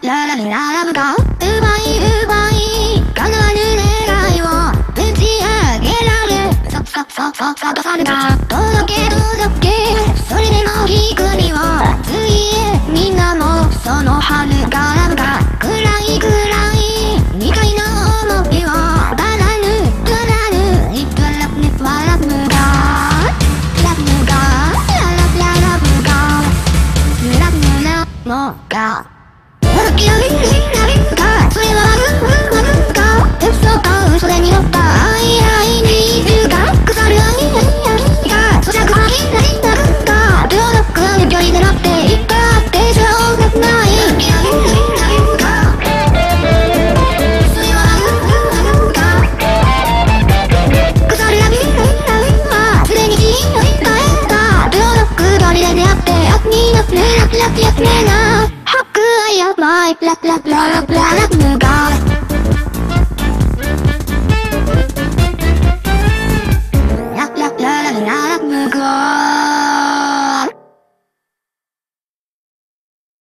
ラララブが奪い叶わぬ願いを打ち上げられささるが届けそれでも低くにはついえみんなもその春からぶが暗い二階の想いをばらぬいくらねわらぶがラブがラブがラブなのがそれは嘘と嘘で実った愛に揺が腐る愛が咀嚼はきないんだが届く距離でなっていったってしょうがないそれは腐る愛はすでに死んだ届く距離で出会って悪になってラッやめなやばいラッ